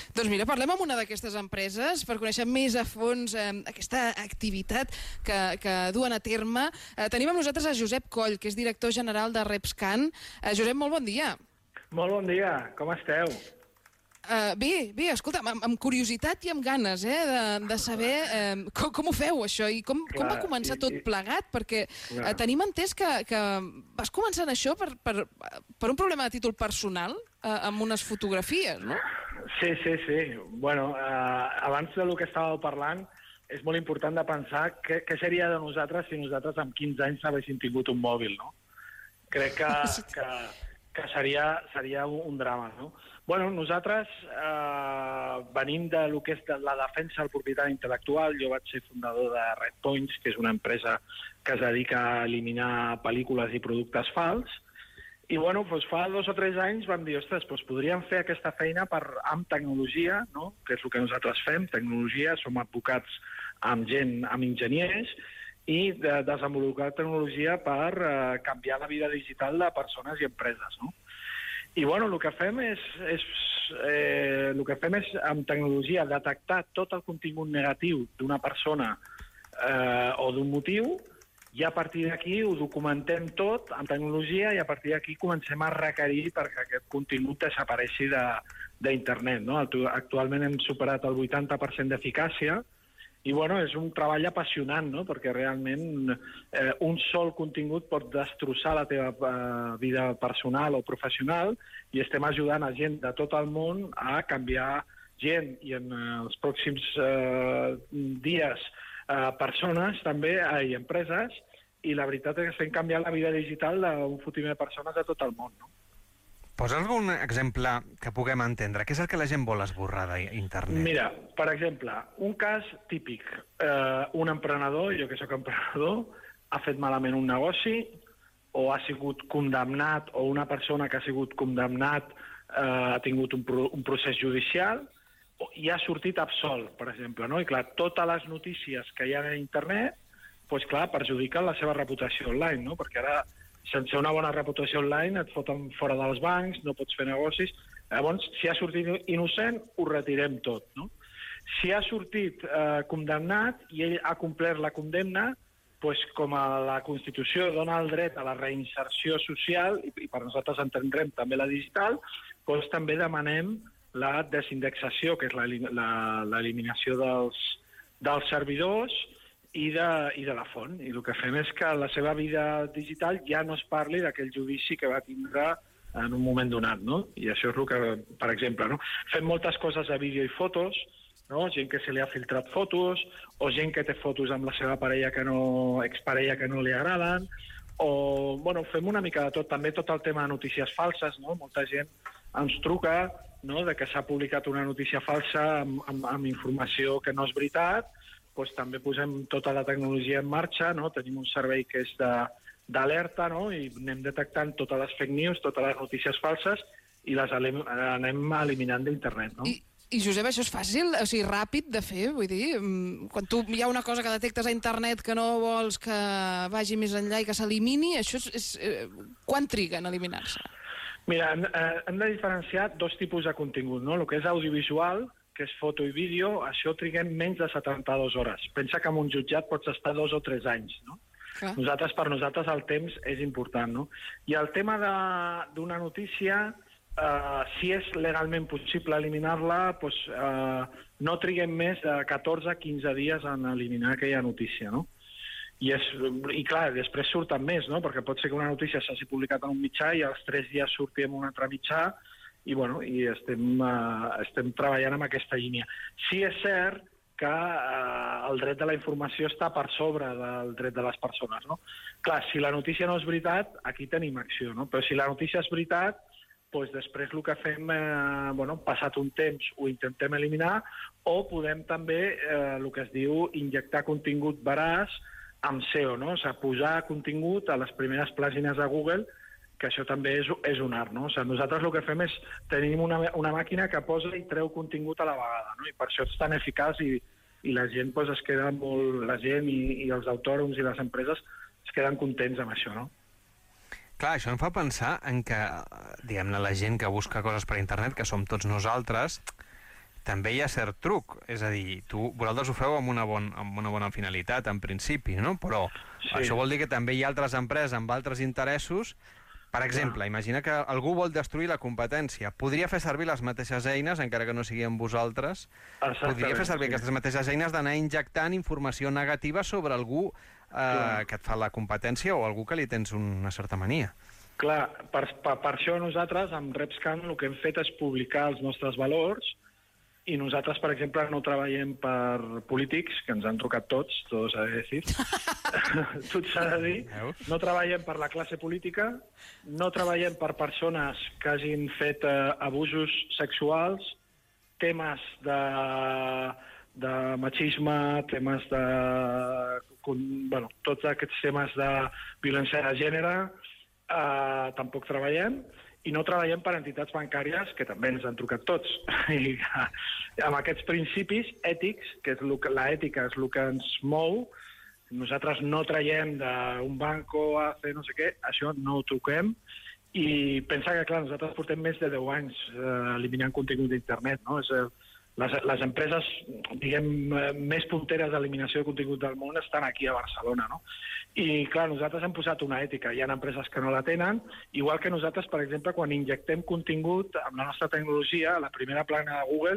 Doncs mira, parlem amb una d'aquestes empreses per conèixer més a fons aquesta activitat que duen a terme. Tenim amb nosaltres a Josep Coll, que és director general de Repscan. Josep, molt bon dia. Molt bon dia, com esteu? Bé, escolta, amb curiositat i amb ganes de saber com ho feu, això, i com va començar tot plegat, perquè tenim entès que vas començar en això per un problema de títol personal, amb unes fotografies, no? Sí. Bueno, abans del que estàveu parlant, és molt important de pensar què seria de nosaltres si nosaltres amb 15 anys haguéssim tingut un mòbil, no? Crec que seria un drama, no? Bueno, nosaltres venim de lo que és la defensa del propietari intel·lectual. Jo vaig ser fundador de RedPoints, que és una empresa que es dedica a eliminar pel·lícules i productes fals. I bueno, doncs fa 2 o 3 anys vam dir, ostres, doncs podríem fer aquesta feina amb tecnologia, no? Que és el que nosaltres fem, tecnologia, som advocats amb enginyers, i desenvolupar tecnologia per canviar la vida digital de persones i empreses, no? I bueno, el que fem és amb tecnologia detectar tot el contingut negatiu d'una persona o d'un motiu, i a partir d'aquí ho documentem tot amb tecnologia i a partir d'aquí comencem a requerir perquè aquest contingut desapareixi d'internet, no? Actualment hem superat el 80% d'eficàcia. I bueno, és un treball apassionant, no? Perquè realment un sol contingut pot destrossar la teva vida personal o professional, i estem ajudant a gent de tot el món a canviar gent, i en els pròxims dies persones també, i empreses, i la veritat és que estem canviant la vida digital d'un fotimer de persones de tot el món, no? Posa'ns algun exemple que puguem entendre. Què és el que la gent vol esborrar d'internet? Mira, per exemple, un cas típic. Un emprenedor, jo que sóc emprenedor, ha fet malament un negoci, o ha sigut condemnat, o una persona que ha sigut condemnat ha tingut un procés judicial, i ha sortit absolt, per exemple, no? I clar, totes les notícies que hi ha a internet, doncs clar, perjudiquen la seva reputació online, no? Perquè ara, sense una bona reputació online, et foten fora dels bancs, no pots fer negocis. Llavors, si ha sortit innocent, ho retirem tot, no? Si ha sortit condemnat i ell ha complert la condemna, doncs com a la Constitució dona el dret a la reinserció social, i per nosaltres entendrem també la digital, doncs també demanem la desindexació, que és l'eliminació dels servidors, i de la font. I el que fem és que la seva vida digital ja no es parli d'aquell judici que va tindre en un moment donat, no? I això és el que, per exemple, no? Fem moltes coses de vídeo i fotos, no? Gent que se li ha filtrat fotos, o gent que té fotos amb la seva parella exparella que no li agraden, o, bueno, fem una mica de tot. També tot el tema de notícies falses, no? Molta gent ens truca, no?, de que s'ha publicat una notícia falsa amb informació que no és veritat. Doncs també posem tota la tecnologia en marxa, no? Tenim un servei que és d'alerta, no? I anem detectant totes les fake news, totes les notícies falses, i les anem eliminant d'internet, no? I Josep, això és fàcil, o sigui, ràpid de fer, vull dir, quan hi ha una cosa que detectes a internet que no vols que vagi més enllà i que s'elimini, això és quan triga en eliminar-se? Mira, hem de diferenciar 2 tipus de contingut, no? El que és audiovisual, que és foto i vídeo, això triguem menys de 72 hores. Pensa que en un jutjat pots estar 2 o 3 anys, no? Per nosaltres el temps és important, no? I el tema d'una notícia, si és legalment possible eliminar-la, doncs no triguem més de 14-15 dies en eliminar aquella notícia, no? I clar, després surten més, no? Perquè pot ser que una notícia s'hagi publicat en un mitjà i als 3 dies surti en un altre mitjà, i bueno, estem treballant amb aquesta línia. Sí és cert que el dret de la informació està per sobre del dret de les persones, no? Clar, si la notícia no és veritat, aquí tenim acció, no? Però si la notícia és veritat, doncs després el que fem, passat un temps, ho intentem eliminar, o podem també, el que es diu, injectar contingut veraç amb SEO, no? O sigui, posar contingut a les primeres pàgines de Google, que això també és un art, no? O sigui, nosaltres el que fem és tenim una màquina que posa i treu contingut a la vegada, no? I per això és tan eficaç, i la gent doncs, es queda molt... La gent i els autònoms i les empreses es queden contents amb això, no? Clar, això em fa pensar en que, diguem-ne, la gent que busca coses per internet, que som tots nosaltres, també hi ha cert truc. És a dir, vosaltres ho feu amb una bona finalitat, en principi, no? Però això vol dir que també hi ha altres empreses amb altres interessos. Per exemple, imagina que algú vol destruir la competència. Podria fer servir les mateixes eines, encara que no sigui amb vosaltres. Podria fer servir aquestes mateixes eines d'anar injectant informació negativa sobre algú que et fa la competència o algú que li tens una certa mania. Clar, per això nosaltres, amb RepScan, el que hem fet és publicar els nostres valors, i nosaltres, per exemple, no treballem per polítics, que ens han trucat tots, tot s'ha de dir. Tot s'ha de dir. No treballem per la classe política, no treballem per persones que hagin fet abusos sexuals, temes de machisme, temes de... Bueno, tots aquests temes de violència de gènere, tampoc treballem, i no treballem per entitats bancàries, que també ens han trucat tots. I amb aquests principis ètics, que és l'ètica és el que ens mou, nosaltres no traiem d'un banco a fer no sé què, això no ho truquem, i pensa que, clar, nosaltres portem més de 10 anys eliminant contingut d'internet, no? Les empreses, diguem, més punteres d'eliminació de contingut del món estan aquí a Barcelona, no? I, clar, nosaltres hem posat una ètica. Hi ha empreses que no la tenen, igual que nosaltres, per exemple, quan injectem contingut amb la nostra tecnologia, la primera plana de Google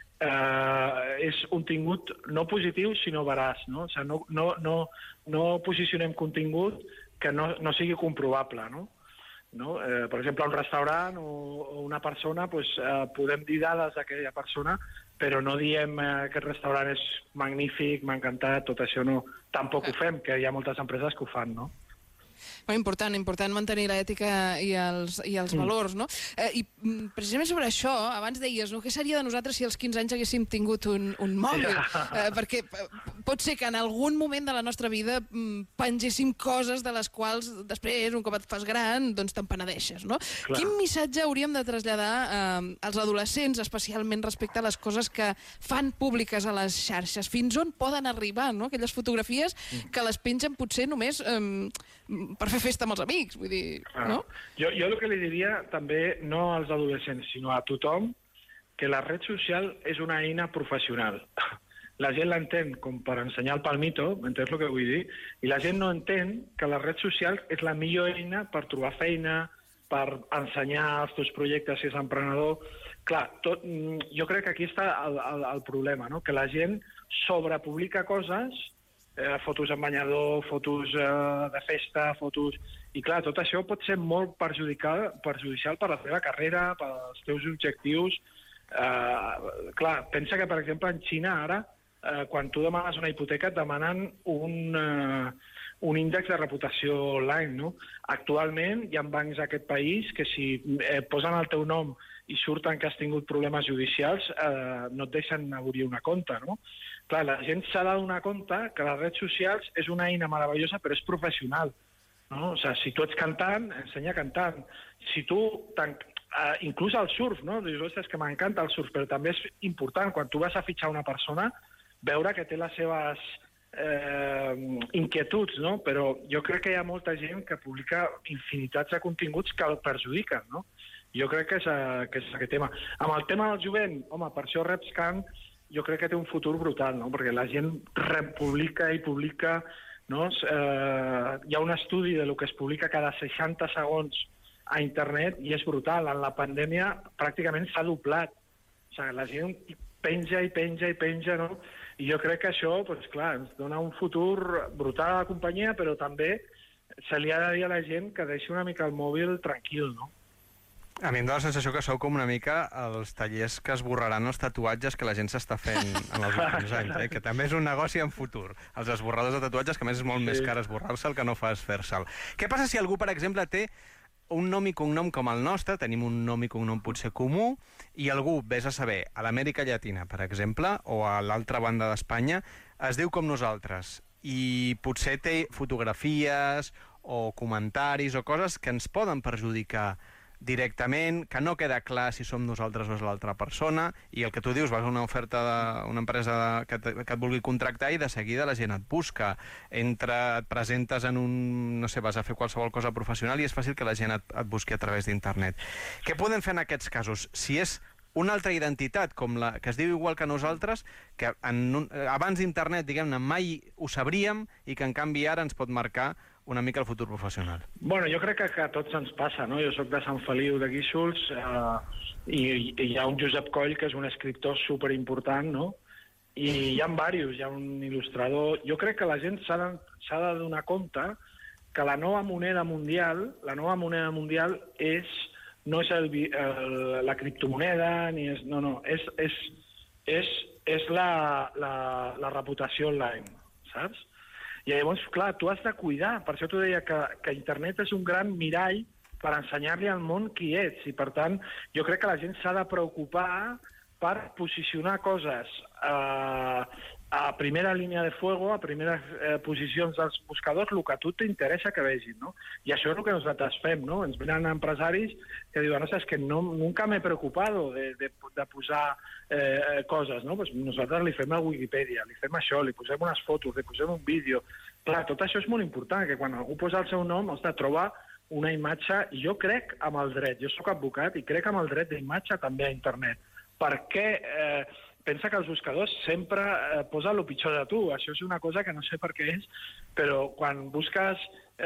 és un contingut no positiu, sinó veraç, no? O sigui, no posicionem contingut que no sigui comprovable, no? Per exemple, un restaurant o una persona, podem dir dades d'aquella persona, però no diem que el restaurant és magnífic, m'ha encantat, tot això no. Tampoc ho fem, que hi ha moltes empreses que ho fan, no? Important mantenir l'ètica i els valors, no? I precisament sobre això, abans deies, no? Què seria de nosaltres si als 15 anys haguéssim tingut un mòbil? Perquè pot ser que en algun moment de la nostra vida pengéssim coses de les quals després, un cop et fas gran, doncs te'n penedeixes, no? Quin missatge hauríem de traslladar als adolescents, especialment respecte a les coses que fan públiques a les xarxes? Fins on poden arribar, no? Aquelles fotografies que les pengen potser només per fer festa amb els amics, vull dir, no? Jo el que li diria també, no als adolescents, sinó a tothom, que la red social és una eina professional. La gent l'entén com per ensenyar el palmito, m'entens el que vull dir? I la gent no entén que la red social és la millor eina per trobar feina, per ensenyar els teus projectes si és emprenedor. Clar, jo crec que aquí està el problema, no? Que la gent sobrepublica coses, fotos en banyador, fotos de festa, fotos... I clar, tot això pot ser molt perjudicial per la teva carrera, pels teus objectius. Clar, pensa que, per exemple, en Xina ara, quan tu demanes una hipoteca, et demanen un índex de reputació online, no? Actualment hi ha bancs a aquest país que si posen el teu nom i surten que has tingut problemes judicials, no et deixen obrir una compte, no? Clar, la gent s'ha de donar compte que les redes socials és una eina meravellosa, però és professional, no? O sigui, si tu ets cantant, ensenya cantant. Si tu... inclús el surf, no? Dius, ostres, que m'encanta el surf, però també és important, quan tu vas a fitxar una persona, veure que té les seves inquietuds, no? Però jo crec que hi ha molta gent que publica infinitats de continguts que el perjudiquen, no? Jo crec que és aquest tema. Amb el tema del jovent, home, per això RepScan jo crec que té un futur brutal, no? Perquè la gent republica i publica, no? Hi ha un estudi de lo que es publica cada 60 segons a internet i és brutal. En la pandèmia pràcticament s'ha doblat. O sigui, la gent penja i penja i penja, no? I jo crec que això, doncs clar, ens dona un futur brutal a la companyia, però també se li ha de dir a la gent que deixi una mica el mòbil tranquil, no? A mi em dóna la sensació que sou com una mica els tallers que esborraran els tatuatges que la gent s'està fent en els últims anys, que també és un negoci en futur. Els esborradors de tatuatges, que a més és molt més car esborrar-se'l que no fa fer-se'l. Què passa si algú, per exemple, té un nom i cognom com el nostre, tenim un nom i cognom potser comú, i algú, vés a saber, a l'Amèrica Llatina, per exemple, o a l'altra banda d'Espanya, es diu com nosaltres, i potser té fotografies o comentaris o coses que ens poden perjudicar directament, que no queda clar si som nosaltres o és l'altra persona, i el que tu dius, vas a una oferta d'una empresa que et vulgui contractar i de seguida la gent et busca. Et presentes en un... no sé, vas a fer qualsevol cosa professional i és fàcil que la gent et busqui a través d'internet. Què podem fer en aquests casos? Si és una altra identitat, com la que es diu igual que nosaltres, que abans d'internet, diguem-ne, mai ho sabríem i que en canvi ara ens pot marcar una mica el futur professional. Bueno, jo crec que a tots ens passa, no? Jo sóc de Sant Feliu de Guíxols i hi ha un Josep Coll, que és un escriptor superimportant, no? I hi ha diversos, hi ha un il·lustrador... Jo crec que la gent s'ha de donar compte que la nova moneda mundial no és la criptomoneda, ni és... No, és la reputació online, saps? I llavors, clar, tu has de cuidar. Per això t'ho deia que internet és un gran mirall per ensenyar-li al món qui ets. I, per tant, jo crec que la gent s'ha de preocupar per posicionar coses a primera línia de fuego, a primeres posicions dels buscadors, el que a tu t'interessa que vegin, no? I això és el que nosaltres fem, no? Ens venen empresaris que diuen, no, és que nunca m'he preocupado de posar coses, no? Pues nosaltres li fem a Wikipedia, li fem això, li posem unes fotos, li posem un vídeo. Clar, tot això és molt important, que quan algú posa el seu nom has de trobar una imatge. Jo crec amb el dret, jo sóc advocat i crec amb el dret d'imatge també a internet, perquè pensa que els buscadors sempre posen el pitjor de tu. Això és una cosa que no sé per què és, però quan busques,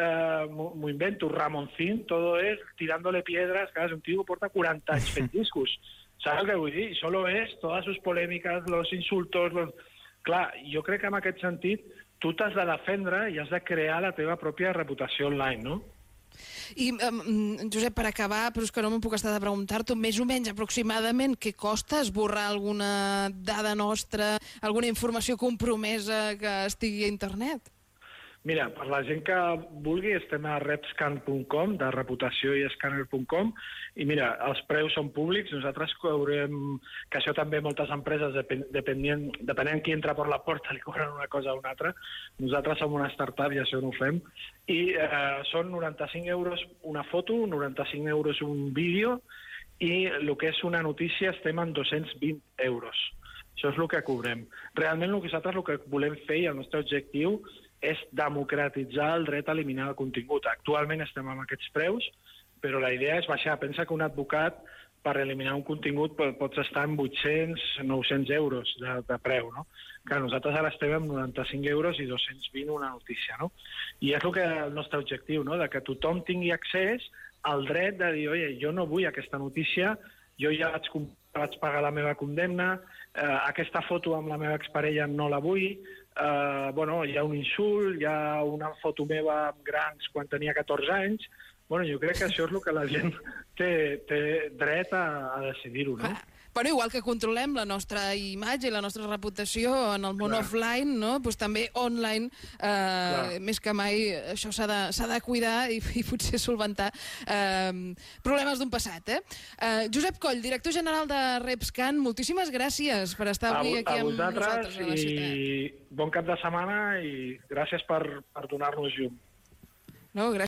m'ho invento, Ramoncín, todo es tirándole piedras, és un tio que porta 40 anys fent discos. Saps el que vull dir? Solo es todas sus polémicas, los insultos... Clar, jo crec que en aquest sentit tu t'has de defendre i has de crear la teva pròpia reputació online, no? I, Josep, per acabar, però és que no m'ho puc estar de preguntar-t'ho, més o menys aproximadament què costa esborrar alguna dada nostra, alguna informació compromesa que estigui a internet? Mira, per la gent que vulgui, estem a repscan.com, de reputació i escàner.com, i mira, els preus són públics, nosaltres cobrem, que això també moltes empreses, depenent qui entra per la porta, li cobren una cosa o una altra. Nosaltres som una startup i això no ho fem. I són 95 euros una foto, 95 euros un vídeo, i el que és una notícia estem en 220 euros. Això és el que cobrem. Realment nosaltres el que volem fer i el nostre objectiu és democratitzar el dret a eliminar el contingut. Actualment estem amb aquests preus, però la idea és baixar. Pensa que un advocat, per eliminar un contingut, pots estar en 800, 900 euros de preu, no? Que nosaltres ara estem en 95 euros i 220 una notícia, no? I és el nostre objectiu, no? De que tothom tingui accés al dret de dir, oye, jo no vull aquesta notícia, jo ja vaig pagar la meva condemna, aquesta foto amb la meva exparella no la vull, hi ha un insult, hi ha una foto meva amb grans quan tenia 14 anys. Jo crec que això és el que la gent té dret a decidir-ho, no? Bueno, igual que controlem la nostra imatge i la nostra reputació en el món offline, no? Pues també online, més que mai, això s'ha de cuidar i potser solventar problemes d'un passat, Josep Coll, director general de Repscan, moltíssimes gràcies per estar avui aquí amb nosaltres a la ciutat. I bon cap de setmana i gràcies per donar-nos llum. No, gràcies.